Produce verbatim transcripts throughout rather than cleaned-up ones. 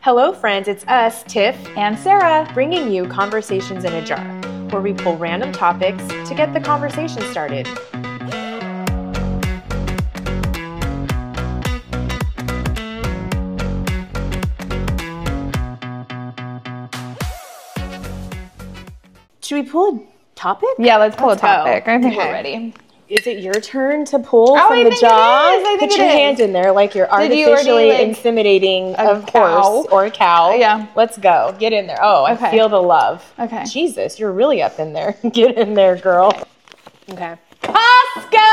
Hello, friends. It's us, Tiff and Sarah, bringing you Conversations in a Jar, where we pull random topics to get the conversation started. Should we pull a topic? Yeah, let's pull let's a topic. Go. I think okay. we're ready. Is it your turn to pull oh, from I the think jar? It is. I think Put it your is. hand in there like you're Did you artificially already, like, inseminating a, a cow? horse or a cow. Yeah. Let's go. Get in there. Oh, Okay. I feel the love. Okay. Jesus, you're really up in there. Get in there, girl. Okay. Costco!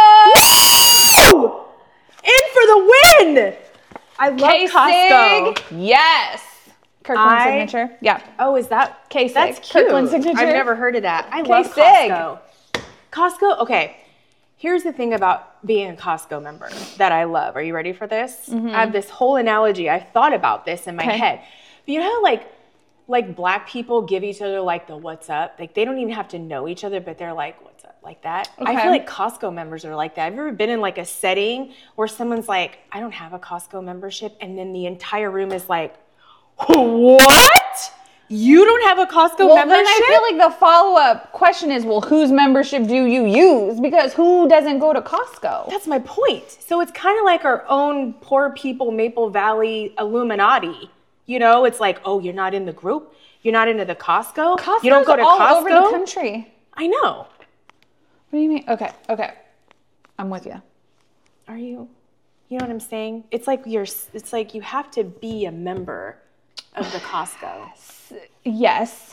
Woo! In for the win! I love K-Sig. Costco. Yes. Kirkland I- signature. Yeah. Oh, is that K-Sig. That's cute. Kirkland signature. I've never heard of that. I love K-Sig. Costco. Costco, okay. Here's the thing about being a Costco member that I love. Are you ready for this? Mm-hmm. I have this whole analogy. I thought about this in my Okay. head. But you know how like like black people give each other like the what's up? Like they don't even have to know each other, but they're like, what's up? Like that. I Okay. feel like Costco members are like that. Have you ever been in like a setting where someone's like, I don't have a Costco membership, and then the entire room is like, what? You don't have a Costco Well, membership? then I feel like the follow-up question is, well, whose membership do you use? Because who doesn't go to Costco? That's my point. So it's kind of like our own poor people, Maple Valley Illuminati. You know, it's like, oh, you're not in the group. You're not into the Costco. Costco's you don't go to all Costco. over the country. I know. What do you mean? Okay, okay. I'm with you. Are you? You know what I'm saying? It's like you're. It's like you have to be a member of the Costco. Yes.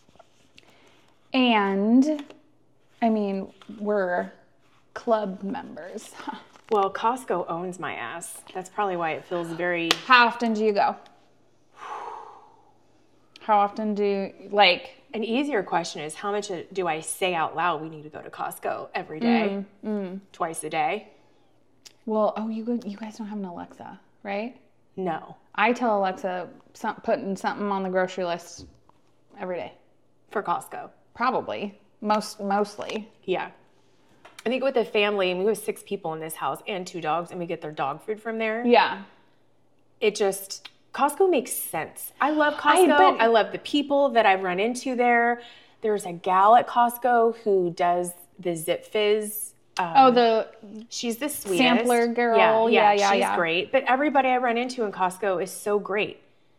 And, I mean, we're club members. Well, Costco owns my ass. That's probably why it feels very. How often do you go? How often do you, like... An easier question is, how much do I say out loud we need to go to Costco every day? Mm, mm. Twice a day? Well, oh, you you guys don't have an Alexa, right? No. I tell Alexa some, putting something on the grocery list every day. For Costco? Probably. Most Mostly. Yeah. I think with a family, and we have six people in this house and two dogs, and we get their dog food from there. Yeah. It just, Costco makes sense. I love Costco. I bet- I love the people that I've run into there. There's a gal at Costco who does the Zip Fizz. Um, Oh, the she's the sweetest. sampler girl. Yeah, yeah, Yeah, yeah, she's yeah. great. But everybody I run into in Costco is so great.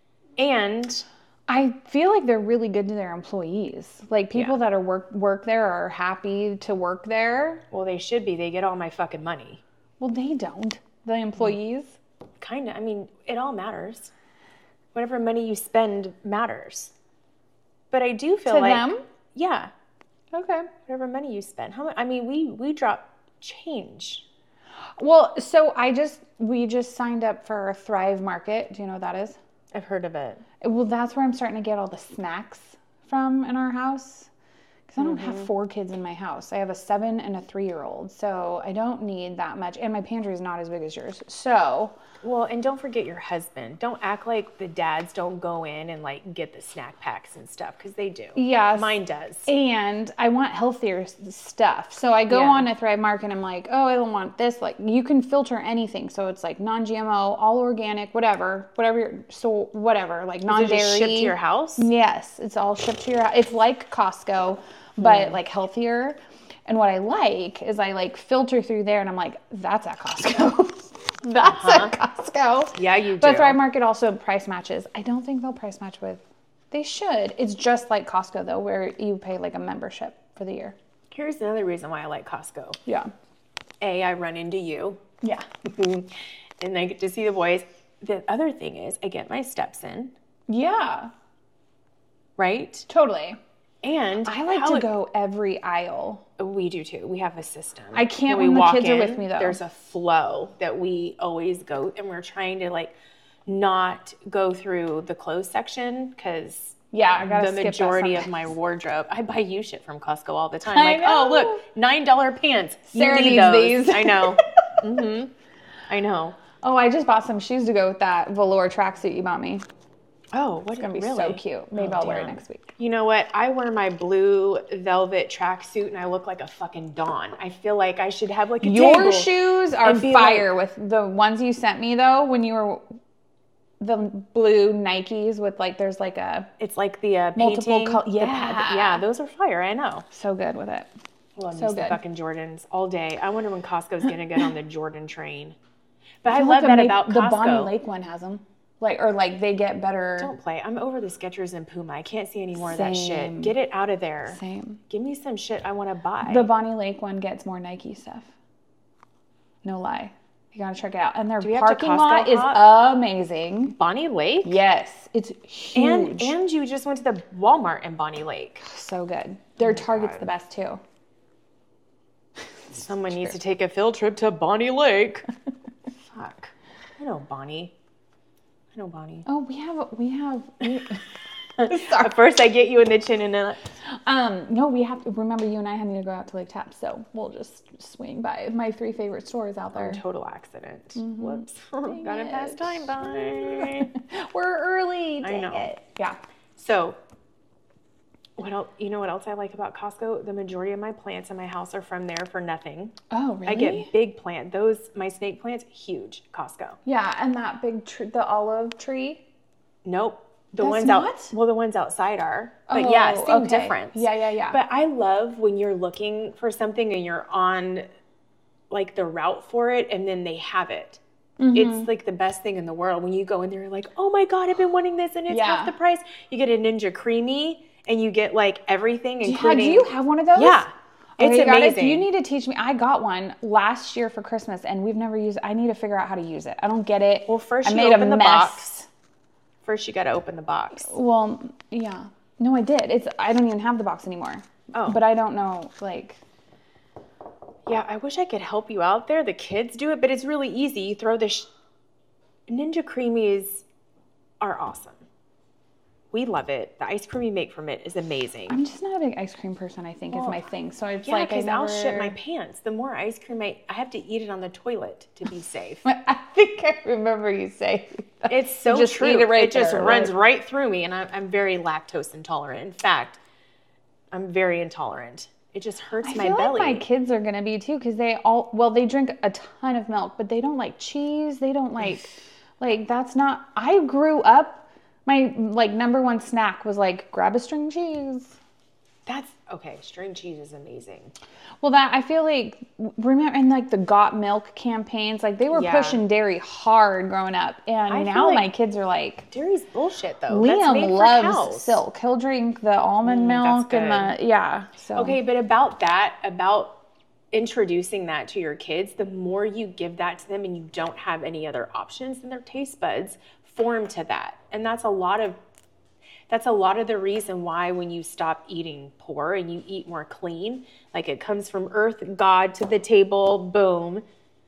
And I feel like they're really good to their employees. Like people Yeah. that are work work there are happy to work there. well, they should be. They get all my fucking money. Well, they don't. The employees. Kind of. I mean, it all matters. Whatever money you spend matters. But I do feel To like them? yeah, Okay. whatever money you spend. How much? I mean, we we drop change. Well, so I just we just signed up for Thrive Market. Do you know what that is? I've heard of it. Well, that's where I'm starting to get all the snacks from in our house. Because I don't Mm-hmm. have four kids in my house. I have a seven and a three-year-old. So I don't need that much. And my pantry is not as big as yours. So, Well, and don't forget your husband. Don't act like the dads don't go in and like get the snack packs and stuff, because they do. yes. Mine does. And I want healthier s- stuff. So I go Yeah. on to Thrive Market and I'm like, oh, I don't want this. Like, you can filter anything. So it's like non-G M O, all organic, whatever. Whatever, you're, so whatever. Like Is it non-dairy. just shipped to your house? Yes, it's all shipped to your house. It's like Costco, but like healthier. And what I like is I like filter through there and I'm like, that's at Costco. that's Uh-huh. at Costco. Yeah, you do. But Thrive Market also price matches. I don't think they'll price match with, they should. It's just like Costco though, where you pay like a membership for the year. Here's another reason why I like Costco. Yeah. A, I run into you, Yeah. and I get to see the boys. The other thing is, I get my steps in, Yeah. right? Totally. And I like how to it- go every aisle. We do too. We have a system. I can't we when the walk kids are in, with me, though. There's a flow that we always go, and we're trying to like not go through the clothes section because Yeah, I gotta the skip that majority of sometimes. my wardrobe. I buy you shit from Costco all the time. I Like, oh know. look, nine dollar pants. You Sarah need needs those. these. I know. hmm I know. Oh, I just bought some shoes to go with that velour tracksuit you bought me. Oh, what It's gonna be really? so cute. Maybe Oh, I'll wear it damn. next week. You know what? I wear my blue velvet tracksuit and I look like a fucking Dawn. I feel like I should have like a Your table shoes are and be fire with the ones you sent me though when you were the blue Nikes with like, there's like a It's like the uh, multiple painting. color. the Yeah. pa- the- yeah, those are fire. I know. So good with it. Love So me some good. fucking Jordans all day. I wonder when Costco's gonna get on the Jordan train. But I, feel love like that the, about the Costco. Bonnie Lake one has them. Like, or like they get better. Don't play. I'm over the Skechers and Puma. I can't see any more of that shit. Same. Get it out of there. Same. Give me some shit I want to buy. The Bonnie Lake one gets more Nike stuff. No lie. You gotta check it out. And their we have to parking Costco lot is hop? amazing. Bonnie Lake? Yes, it's huge. And and you just went to the Walmart in Bonnie Lake. So good. Their Target's God. the best too. Someone needs to take a field trip to Bonnie Lake. Fuck. I know Bonnie. I know Bonnie. Oh, we have we have. We, At first I get you in the chin and then um, no, we have to remember you and I need to go out to Lake Taps, so we'll just swing by my three favorite stores out there. total accident. Mm-hmm. Whoops. Gotta it. pass time by. We're early. I Dang know. it. Yeah. So, what else? You know what else I like about Costco? The majority of my plants in my house are from there for nothing. Oh, really? I get big plant. Those my snake plants, huge. Costco. Yeah, and that big tree, the olive tree. Nope. The That's ones not? out. Well, the ones outside are. But Oh, yeah, same okay. difference. Yeah, yeah, yeah. But I love when you're looking for something and you're on, like the route for it, and then they have it. Mm-hmm. It's like the best thing in the world when you go in there. You're like, oh my god, I've been wanting this, and it's Yeah. half the price. You get a Ninja Creamy, and you get like everything, Do you, including. do you have one of those? Yeah, Okay, it's you gotta- amazing. you need to teach me. I got one last year for Christmas, and we've never used it. I need to figure out how to use it. I don't get it. Well, first I you made open a the mess. box. First, you got to open the box. Well, yeah. No, I did. It's I don't even have the box anymore. Oh. But I don't know, like. Yeah, I wish I could help you out there. The kids do it, but it's really easy. You throw the sh- Ninja Creamies are awesome. We love it. The ice cream you make from it is amazing. I'm just not a big ice cream person, I think, is my thing. So it's Yeah, like I because I'll never... shit my pants. The more ice cream I, I have to eat it on the toilet to be safe. I think I remember you saying that. It's so just true. eat it right just there, runs right? right through me, and I'm, I'm very lactose intolerant. In fact, I'm very intolerant. It just hurts I my feel belly. like my kids are gonna be too, because they all well they drink a ton of milk, but they don't like cheese. They don't like like that's not. I grew up. My like number one snack was like grab a string cheese. That's okay. String cheese is amazing. Well, that I feel like remember in like the Got Milk campaigns, like they were Yeah. pushing dairy hard growing up, and I feel now like- my kids are like. Dairy's bullshit though. That's made Liam for loves cows. Silk. He'll drink the almond Mm, milk that's and the yeah. So Okay, but about that, about introducing that to your kids, the more you give that to them and you don't have any other options, then their taste buds form to that. And that's a lot of that's a lot of the reason why when you stop eating poor and you eat more clean, like it comes from earth, God to the table, boom,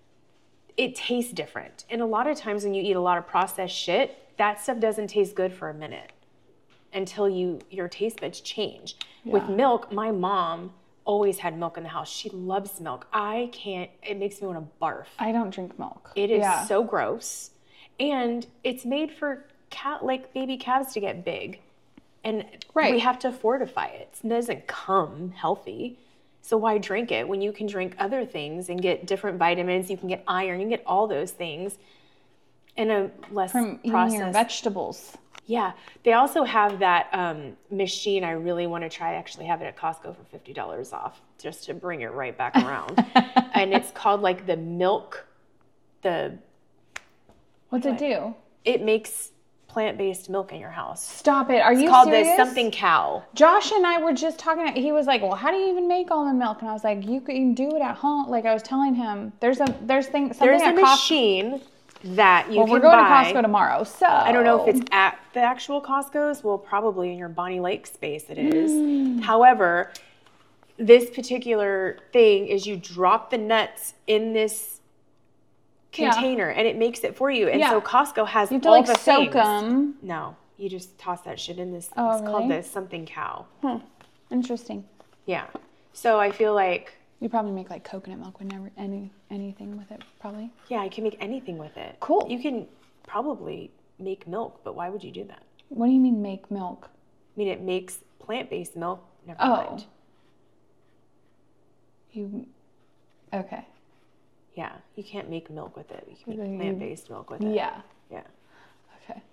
it tastes different. And a lot of times when you eat a lot of processed shit, that stuff doesn't taste good for a minute until you your taste buds change. With milk, my mom always had milk in the house. She loves milk. I can't, it makes me want to barf. I don't drink milk. It is Yeah. so gross. And it's made for cat like baby calves to get big. And Right. we have to fortify it. It doesn't come healthy. So why drink it when you can drink other things and get different vitamins, you can get iron, you can get all those things in a less From eating processed. your vegetables. Yeah, they also have that um, machine I really want to try. I actually have it at Costco for fifty dollars off just to bring it right back around. And it's called like the milk, the, What's it do? it makes plant-based milk in your house. Stop it. Are you It's called serious? the something cow. Josh and I were just talking. He was like, "Well, how do you even make almond milk?" And I was like, "You can do it at home." Like I was telling him, there's a there's thing something There's a at Costco. machine that you Well, can we're going buy. to Costco tomorrow, so I don't know if it's at the actual Costco's. Well, probably in your Bonnie Lake space it is. Mm. However, this particular thing is you drop the nuts in this Yeah. container and it makes it for you. And Yeah. so Costco has You have to all like the soak things. them. No, you just toss that shit in this. Oh, it's called really? the something cow. Huh. Interesting. Yeah. So I feel like, You probably make like coconut milk with never any anything with it, probably. yeah, I can make anything with it. Cool. You can probably make milk, but why would you do that? What do you mean make milk? I mean, it makes plant-based milk. Never Oh. mind. You okay? Yeah, you can't make milk with it. You can Then make you- plant-based milk with it. Yeah. Yeah. Okay.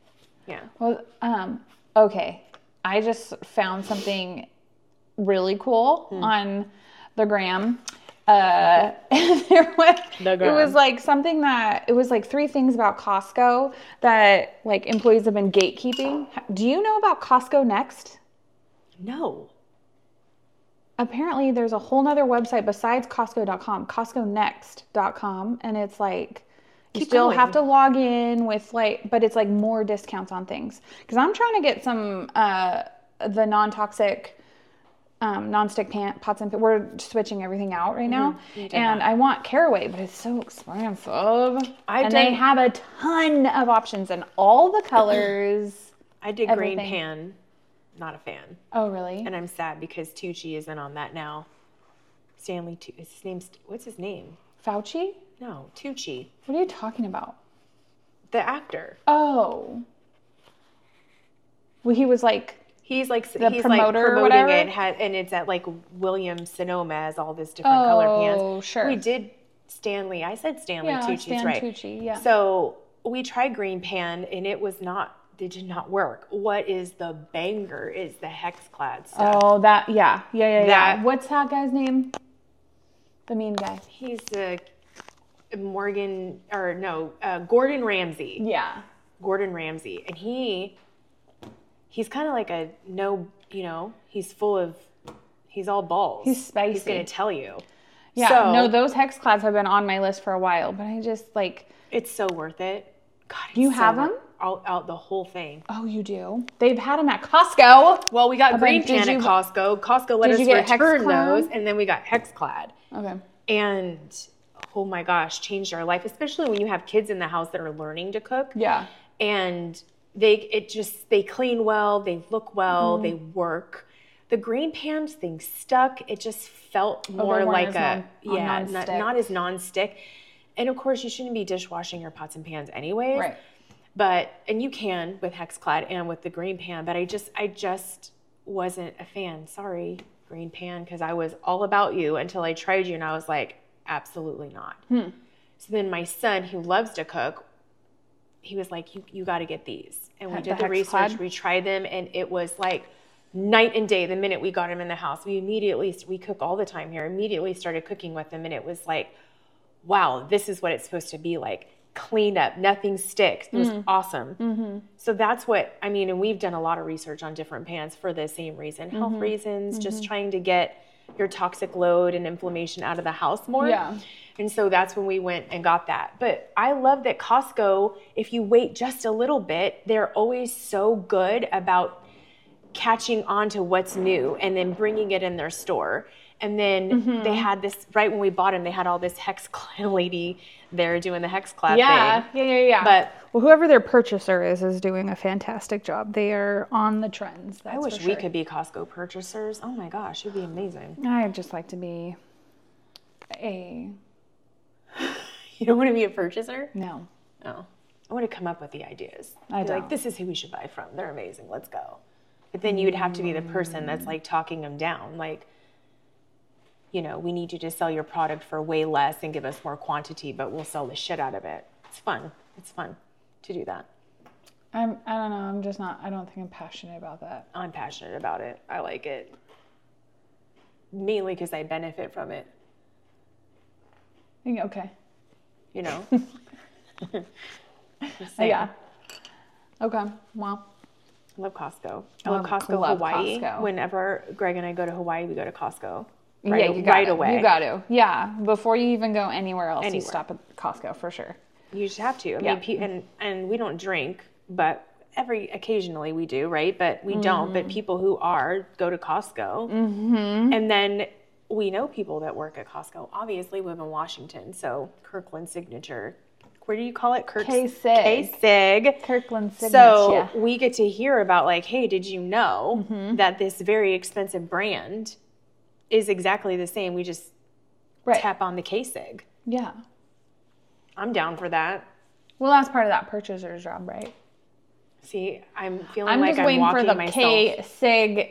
Yeah. Well, um, okay. I just found something really cool Hmm. on the gram. Uh, there was, The it gram. was like something that, it was like three things about Costco that like employees have been gatekeeping. Do you know about Costco Next? No. Apparently there's a whole nother website besides Costco dot com, Costco Next dot com. And it's like, you Keep still going. have to log in with like, but it's like more discounts on things. Cause I'm trying to get some, uh, the non-toxic, um, non-stick pan, pots and, we're switching everything out right now. Mm-hmm. You did And that. I want Caraway, but it's so expensive. I've and they done- have a ton of options in all the colors. I did Everything. Green Pan. Not a fan. Oh, really? And I'm sad because Tucci isn't on that now. Stanley, Tu- is his name, what's his name? Fauci? No, Tucci. What are you talking about? The actor. Oh. Well, he was like, He's like The he's promoter or like promoting whatever? it, had, and it's at like Williams Sonoma has all this different color pans. Oh, sure. We did Stanley. I said Stanley yeah, Tucci's Stan right. Tucci, yeah. So we tried Green Pan, and it was not. It did not work. What is the banger is the Hexclad stuff. Oh, that, yeah, yeah, yeah, yeah. That- What's that guy's name? The mean guy. He's the Morgan or no uh, Gordon Ramsay. Yeah. Gordon Ramsay, and he he's kind of like a no, you know, he's full of he's all balls. He's spicy. He's gonna tell you. Yeah, So, no, those hex clads have been on my list for a while, but I just like, it's so worth it. God, it's You so have worth- them? All out the whole thing. oh, you do? They've had them at Costco. Well, we got Okay, Green did Pan you- at Costco. Costco let did us you get return Hexclad? those, and then we got Hexclad. Okay. And oh my gosh, changed our life, especially when you have kids in the house that are learning to cook. Yeah. And they it just they clean well, they look well, Mm-hmm. they work. The Green Pan thing stuck. It just felt more weren't like as a non- on yeah, not, non-stick. not as non-stick. And of course, you shouldn't be dishwashing your pots and pans anyways. Right. But and you can with Hexclad and with the Green Pan, but I just I just wasn't a fan. Sorry, Green Pan, because I was all about you until I tried you and I was like, absolutely not. Hmm. So then my son, who loves to cook, he was like, you you got to get these. And we The did the Hexclad? research, we tried them, and it was like night and day the minute we got him in the house. We immediately, we cook all the time here, immediately started cooking with them, and it was like, wow, this is what it's supposed to be like. Cleaned up, nothing sticks. It was awesome. Mm-hmm. So that's what, I mean, and we've done a lot of research on different pans for the same reason, health Mm-hmm. reasons, just trying to get your toxic load and inflammation out of the house more. Yeah. And so that's when we went and got that. But I love that Costco, if you wait just a little bit, they're always so good about catching on to what's new and then bringing it in their store. And then Mm-hmm. they had this, right when we bought them, they had all this Hexclad lady there doing the Hexclad Yeah, thing. yeah, yeah, yeah. But well, whoever their purchaser is is doing a fantastic job. They are on the trends. That's I wish for we sure. could be Costco purchasers. Oh my gosh, it'd be amazing. I'd just like to be a You don't want to be a purchaser? no. No. I want to come up with the ideas. I Be like, don't. this is who we should buy from. They're amazing. Let's go. But then you'd have to be the person that's like talking them down. Like, you know, we need you to sell your product for way less and give us more quantity, but we'll sell the shit out of it. It's fun. It's fun to do that. I'm. I don't know. I'm just not. I don't think I'm passionate about that. I'm passionate about it. I like it. Mainly because I benefit from it, Yeah, okay. you know? Just Uh, saying. yeah. Okay. Well. I love Costco. I Love- love Costco love Hawaii. Costco. Whenever Greg and I go to Hawaii, we go to Costco. Yeah, Right, you got right to. away. You got to. Yeah. Before you even go anywhere else, you Anywhere. stop at Costco for sure. You just have to. I Yeah. mean, pe- and and we don't drink, but every occasionally we do, right? But we don't. Mm-hmm. But people who are go to Costco, mm-hmm. and then we know people that work at Costco. Obviously, we live in Washington, so Kirkland Signature. Where do you call it? Kirk's K-Sig. K-Sig. Kirkland Signature. So yeah. we get to hear about like, hey, did you know Mm-hmm. that this very expensive brand is exactly the same? We just Right. tap on the K-Sig. Yeah. I'm down for that. Well, that's part of that purchaser's job, right? See, I'm feeling I'm like just I'm waiting walking for the myself. K-Sig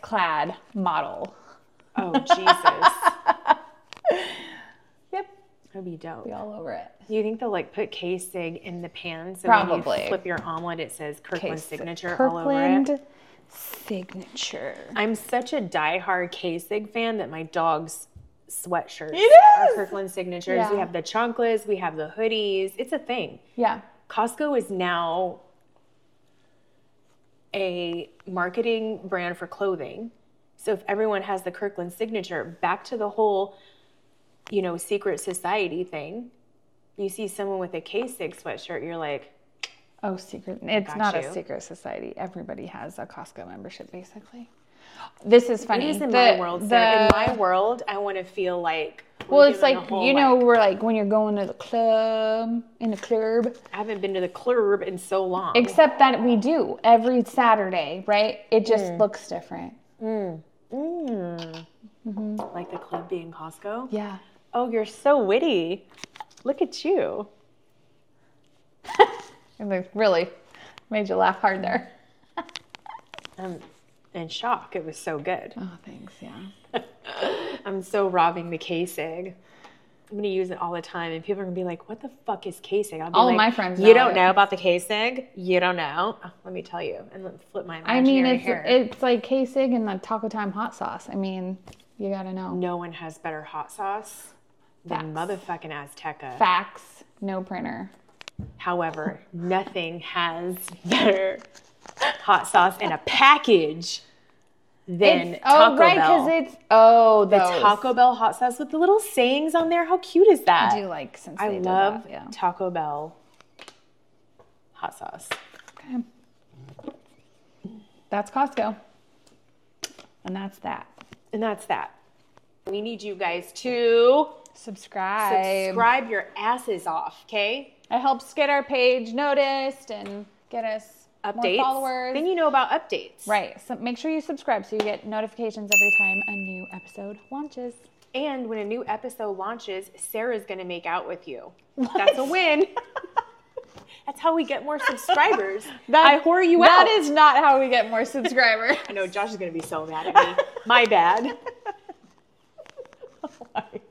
Hexclad model. Oh, Jesus. Yep. would be dope. Be all over it. Do you think they'll like put K-Sig in the pan so Probably. when you flip your omelet it says Kirkland K-Sig. signature Kirkland all over it? Signature. I'm such a diehard K-Sig fan that my dog's sweatshirts It are is! Kirkland signatures. Yeah. We have the chanclas, we have the hoodies. It's a thing. Yeah. Costco is now a marketing brand for clothing. So if everyone has the Kirkland signature, back to the whole, you know, secret society thing. You see someone with a K-Sig sweatshirt, you're like, Oh, secret. It's Got not you. a secret society. Everybody has a Costco membership, basically. This is funny. it is in The- my world, Sarah. In the- my world, I want to feel like Well, we're it's giving like, a whole, you know, like, we're like when you're going to the club, in the club. I haven't been to the club in so long. Except that we do every Saturday, right? It just looks different. Mm. Like the club being Costco? Yeah. Oh, you're so witty. Look at you. It like really made you laugh hard there. I'm in shock. It was so good. Oh, thanks. Yeah. I'm so robbing the K-Sig. I'm going to use it all the time. And people are going to be like, what the fuck is K-Sig? I'll be All of like, my friends You know don't it." know about the K-Sig? You don't know? Oh, let me tell you. And let flip my I mean, imaginary it's hair. it's like K-Sig and the Taco Time hot sauce. I mean, you gotta know. No one has better hot sauce than Facts. motherfucking Azteca. Facts, no printer. However, nothing has better hot sauce in a package than It's, Taco oh, right, Bell. because it's oh The those. Taco Bell hot sauce with the little sayings on there. How cute is that? I do like since I they did love that, yeah. Taco Bell hot sauce. Okay. That's Costco, and that's that. And that's that. We need you guys to Subscribe. subscribe your asses off, okay? It helps get our page noticed and get us Updates. more followers. Then you know about updates. Right. So make sure you subscribe so you get notifications every time a new episode launches. And when a new episode launches, Sarah's going to make out with you. That's a win. That's how we get more subscribers. I whore you That out. is not how we get more subscribers. I know Josh is going to be so mad at me. My bad. Why?